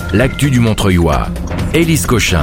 l'actu du Montreuillois. Élise Cochin.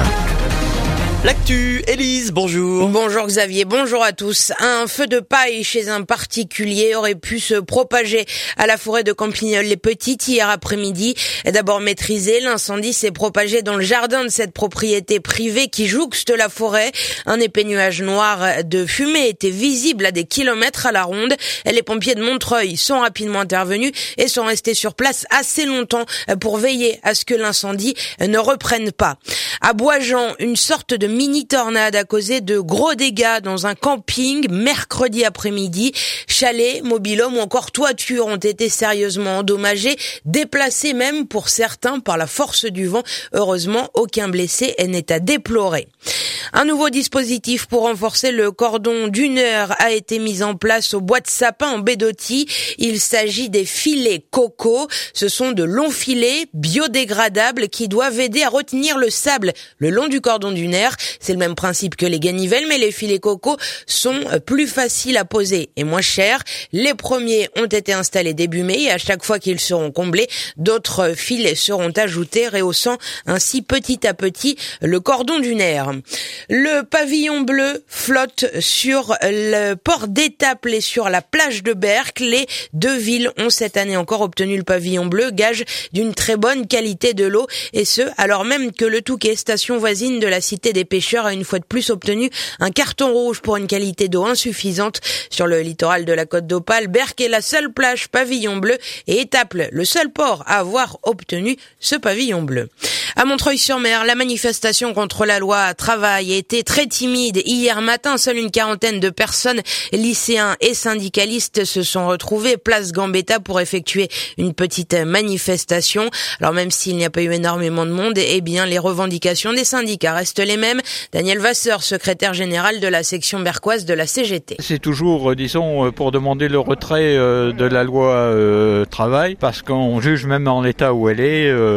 L'actu, Élise, bonjour. Bonjour Xavier, bonjour à tous. Un feu de paille chez un particulier aurait pu se propager à la forêt de Campignols-les-Petites hier après-midi. D'abord maîtrisé, l'incendie s'est propagé dans le jardin de cette propriété privée qui jouxte la forêt. Un épais nuage noir de fumée était visible à des kilomètres à la ronde. Les pompiers de Montreuil sont rapidement intervenus et sont restés sur place assez longtemps pour veiller à ce que l'incendie ne reprenne pas. À Boisjean, une sorte de mini-tornade a causé de gros dégâts dans un camping mercredi après-midi. Chalets, mobil-home ou encore toitures ont été sérieusement endommagés, déplacés même pour certains par la force du vent. Heureusement, aucun blessé n'est à déplorer. Un nouveau dispositif pour renforcer le cordon d'une heure a été mis en place au bois de sapin en baie d'Authie. Il s'agit des filets coco. Ce sont de longs filets biodégradables qui doivent aider à retenir le sable le long du cordon dunaire. C'est le même principe que les ganivelles, mais les filets coco sont plus faciles à poser et moins chers. Les premiers ont été installés début mai et à chaque fois qu'ils seront comblés, d'autres filets seront ajoutés, rehaussant ainsi petit à petit le cordon dunaire. Le pavillon bleu flotte sur le port d'Étaples et sur la plage de Berck. Les deux villes ont cette année encore obtenu le pavillon bleu, gage d'une très bonne qualité de l'eau, et ce, alors même que le Touquet, station voisine de la Cité des Pêcheurs, a une fois de plus obtenu un carton rouge pour une qualité d'eau insuffisante. Sur le littoral de la Côte d'Opale, Berck est la seule plage pavillon bleu et Étaples, le seul port à avoir obtenu ce pavillon bleu. À Montreuil-sur-Mer, la manifestation contre la loi travail a été très timide. Hier matin, seule une quarantaine de personnes, lycéens et syndicalistes, se sont retrouvés place Gambetta pour effectuer une petite manifestation. Alors même s'il n'y a pas eu énormément de monde, eh bien les revendications des syndicats restent les mêmes. Daniel Vasseur, secrétaire général de la section berquoise de la CGT. C'est toujours, disons, pour demander le retrait de la loi travail, parce qu'on juge même en l'état où elle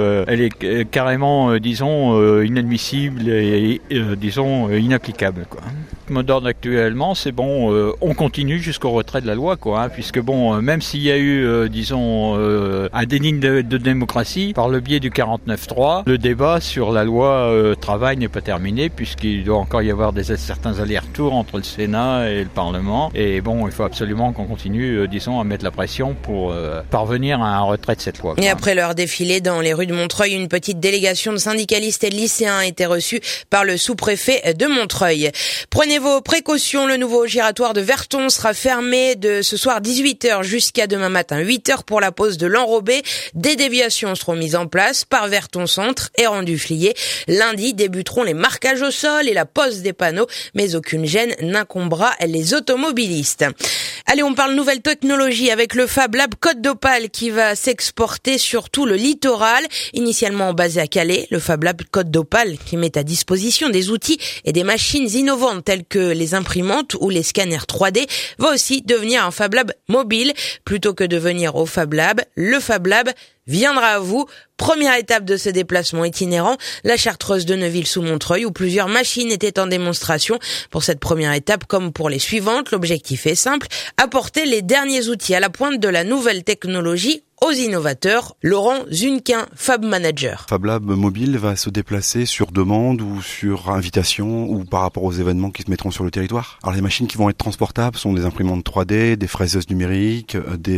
est carrément, disons, inadmissible et, disons, inapplicable, quoi. Le mot d'ordre actuellement, c'est bon, on continue jusqu'au retrait de la loi, quoi, hein, puisque bon, même s'il y a eu, disons, un déni de démocratie par le biais du 49.3, le débat sur la loi travail n'est pas terminé, puisqu'il doit encore y avoir certains allers-retours entre le Sénat et le Parlement. Et bon, il faut absolument qu'on continue, disons, à mettre la pression pour parvenir à un retrait de cette loi, quoi. Et après leur défilé dans les rues de Montreuil, une petite délégation de syndicalistes et de lycéens a été reçue par le sous-préfet de Montreuil. Prenez vos précautions, le nouveau giratoire de Verton sera fermé de ce soir 18h jusqu'à demain matin 8h pour la pause de l'enrobé. Des déviations seront mises en place par Verton Centre et Rendu-Flier. Lundi débuteront les marquages au sol et la pose des panneaux, mais aucune gêne n'incombera les automobilistes. Allez, on parle nouvelle technologie avec le Fab Lab Côte d'Opale qui va s'exporter sur tout le littoral. Initialement basé à Calais, le Fab Lab Côte d'Opale qui met à disposition des outils et des machines innovantes telles que les imprimantes ou les scanners 3D va aussi devenir un Fab Lab mobile. Plutôt que de venir au Fab Lab, le Fab Lab viendra à vous. Première étape de ce déplacement itinérant, la Chartreuse de Neuville-sous-Montreuil où plusieurs machines étaient en démonstration. Pour cette première étape, comme pour les suivantes, l'objectif est simple, apporter les derniers outils à la pointe de la nouvelle technologie aux innovateurs. Laurent Zunquin, Fab Manager. Fab Lab mobile va se déplacer sur demande ou sur invitation ou par rapport aux événements qui se mettront sur le territoire. Alors les machines qui vont être transportables sont des imprimantes 3D, des fraiseuses numériques,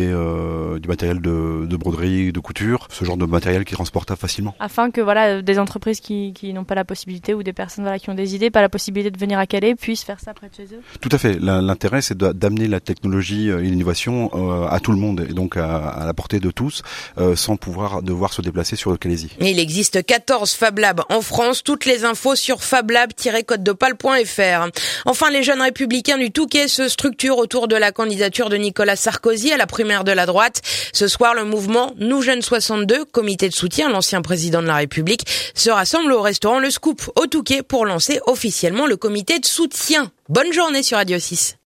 du matériel de broderie, de couture, ce genre de matériel qui est transportable facilement. Afin que voilà, des entreprises qui n'ont pas la possibilité ou des personnes qui ont des idées, pas la possibilité de venir à Calais, puissent faire ça près de chez eux. Tout à fait. L'intérêt c'est d'amener la technologie et l'innovation à tout le monde et donc à la portée de tous sans devoir se déplacer sur le Calaisis. Il existe 14 Fab Labs en France. Toutes les infos sur fablab-côtedopale.fr. Enfin, les jeunes républicains du Touquet se structurent autour de la candidature de Nicolas Sarkozy à la primaire de la droite. Ce soir, le mouvement Nous Jeunes 62, comité de soutien à l'ancien président de la République, se rassemble au restaurant Le Scoop au Touquet pour lancer officiellement le comité de soutien. Bonne journée sur Radio 6.